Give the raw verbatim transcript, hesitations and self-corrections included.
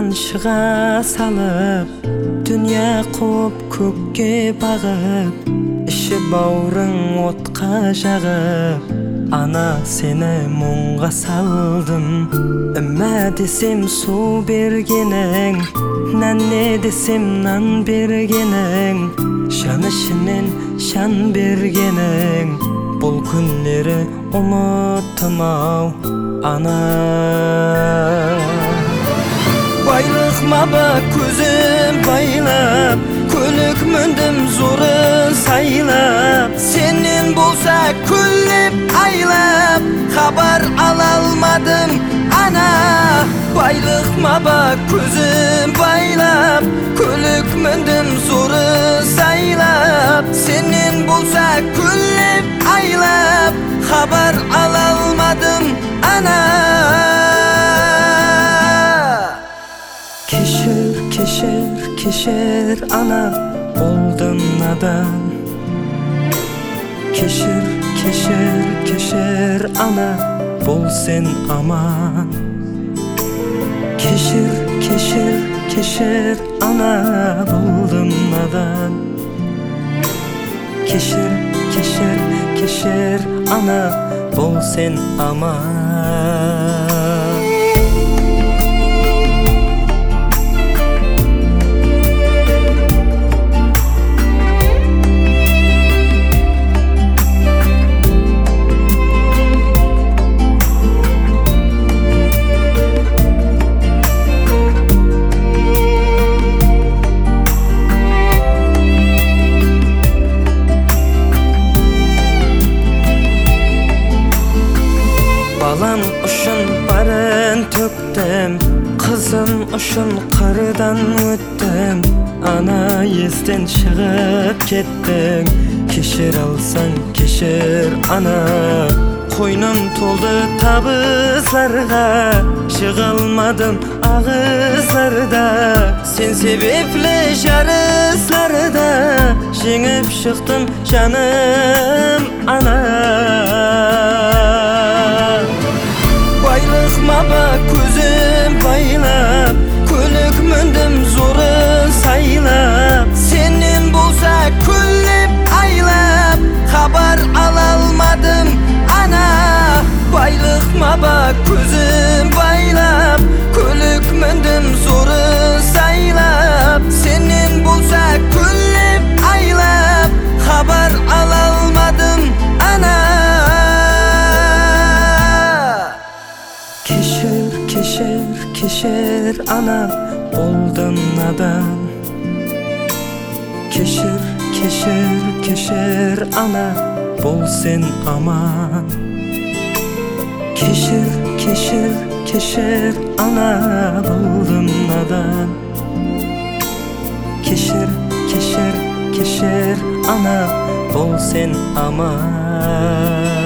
Артынан шыға салып, дүния қуып көкке бағып, іші бауырың отқа жағып, ана сені мұңға салдым. Үмә десем су бергенің, нәнне десем нан бергенің, шан ішінен шан бергенің, бұл күнлері ұмыттым-ау ана. Байлық маба көзім байлап, көлік мөндім зорын сайлап, сенен болса күліп айлап, хабар ала алмадым ана. Байлық маба көзім байлап, көлік мөндім зорын сайлап, сенен болса күліп айлап, хабар ала алмадым ана. Кешір, кешір, кешір ана, болдым надан. Кешір, кешір, кешір ана, бол сен аман. Кешір, кешір, кешір ана, болдым надан. Кешір, кешір, кешір ана, бол сен аман. Балам үшін барын төктім, қызым үшін қырдан өттім. Ана естен шығып кеттің, кешір алсаң кешір ана. Қойным толды табызларға, шыға алмадым ағызларда. Сен себеплі жарысларда, жеңіп шықтым жаным ана. Байлық маба көзім байлап, көлік мөндім зорын сайлап, сенен болса күліп айлап, хабар ала алмадым ана. Байлық маба көзім байлап, көлік мөндім зорын сайлап, сенен болса күліп айлап, хабар ала алмадым ана. Кешір, кешір, кешір ана, болдым надан. Кешір, кешір, кешір ана, бол сен аман. Кешір, кешір, кешір ана, болдым надан. Кешір, кешір, кешір ана, бол сен аман.